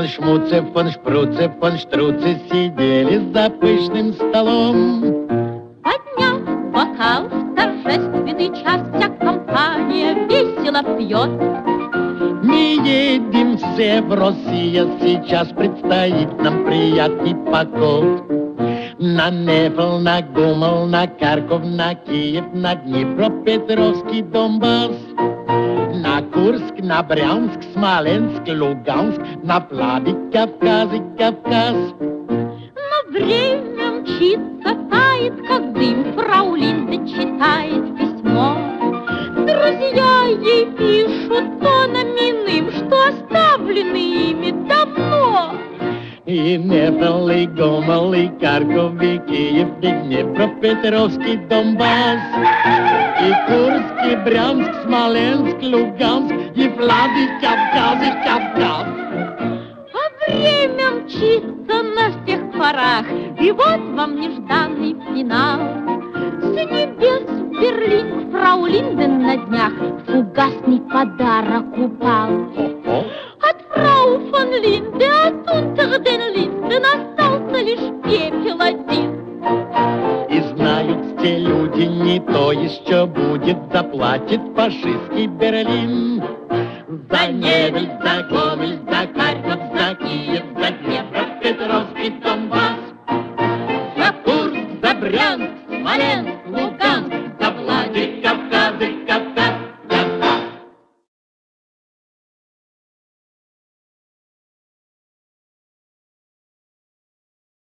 фон Шмуце, фон Шпруце, фон Штруце сидели за пышным столом. Подняв бокал в торжественный час, вся компания весело пьет. Мы едем все в Россию, сейчас предстоит нам приятный поход. На Нефл, на Гомел, на Харьков, на Киев, на Днепропетровский Донбасс, на Курск, на Брянск, Смоленск, Луганск, на Владикавказ и Кавказ. Но время мчится, тает, как дым, фрау Линда читает письмо. Друзья ей пишут тоном иным, что оставлены ими давно. И Нефл, и Гомел, и Харьков, и Киев, и Днепропетровский Донбасс, и Курск, и Брянск, Смоленск, Луганск, и Владикавказ и Кавказ. А время мчится на всех парах, и вот вам нежданный финал. С небес в Берлин к фрау Линден на днях фугасный подарок упал. От фрау фон Линде, от Унтер ден Линден остался лишь пепел один. И знают те люди, не то еще будет, заплатит фашистский Берлин. За Невель, за Гомель, за Харьков, за Киев, за Днепропетровский Донбасс, за Курск, за Брянск, Смоленск, Луганск,